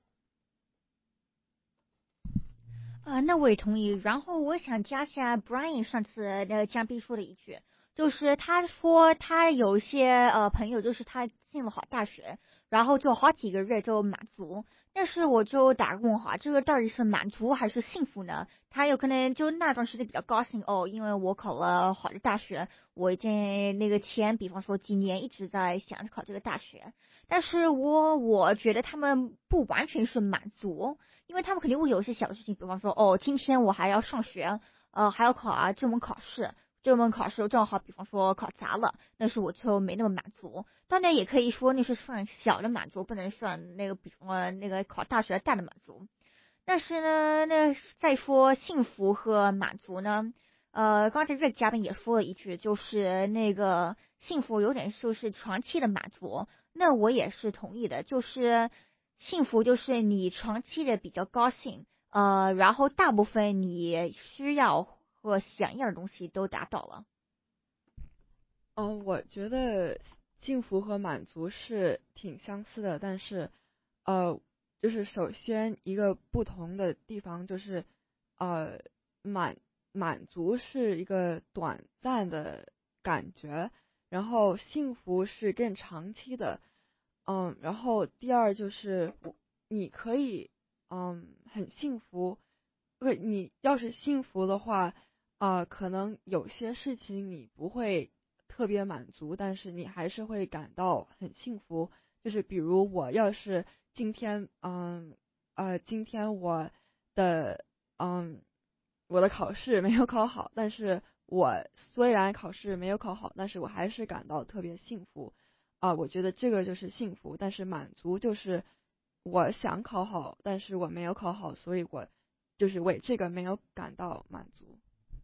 呃，那我也同意。然后我想加下 Brian 上次那个嘉宾说的一句，就是他说他有一些呃朋友，就是他进了好大学，然后就好几个月就满足。但是我就打个问号，这个到底是满足还是幸福呢？他有可能就那段时间比较高兴哦，因为我考了好的大学，我已经那个前比方说几年一直在想着考这个大学。但是我我觉得他们不完全是满足，因为他们肯定会有一些小事情，比方说哦，今天我还要上学，呃，还要考啊这门考试。这门考试正好，比方说考砸了，那是我就没那么满足。当然也可以说那是算小的满足，不能算那个比方说那个考大学大的满足。但是呢，那再说幸福和满足呢，呃，刚才这个嘉宾也说了一句，就是那个幸福有点就是长期的满足。那我也是同意的，就是幸福就是你长期的比较高兴，呃，然后大部分你需要和想要的东西都达到了。 嗯、呃，我觉得幸福和满足是挺相似的，但是呃，就是首先一个不同的地方就是呃满满足是一个短暂的感觉，然后幸福是更长期的。嗯，然后第二就是你可以嗯很幸福，对，你要是幸福的话。啊、呃，可能有些事情你不会特别满足，但是你还是会感到很幸福。就是比如我要是今天，嗯呃，今天我的嗯我的考试没有考好，但是我虽然考试没有考好，但是我还是感到特别幸福。啊、呃，我觉得这个就是幸福。但是满足就是我想考好，但是我没有考好，所以我就是为这个没有感到满足。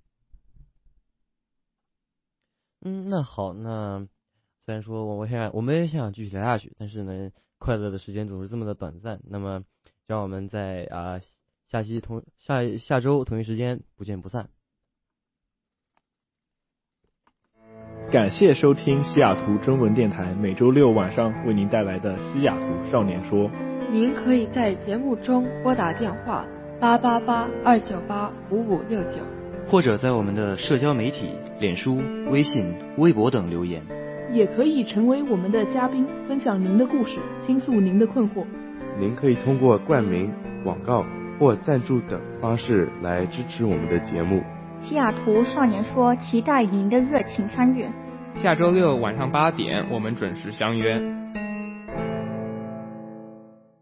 嗯，那好，那虽然说我我想我们也想继续聊下去，但是呢，快乐的时间总是这么的短暂。那么，让我们在啊下期同下下周同一时间不见不散。 感谢收听西雅图中文电台每周六晚上为您带来的西雅图少年说。 您可以在节目中拨打电话八八八二九八五五六九。 或者在我们的社交媒体脸书、微信、微博等留言， 也可以成为我们的嘉宾，分享您的故事，倾诉您的困惑。 您可以通过冠名、广告或赞助等方式来支持我们的节目。 西雅图少年说，期待您的热情参与。 下周六晚上八点，我们准时相约。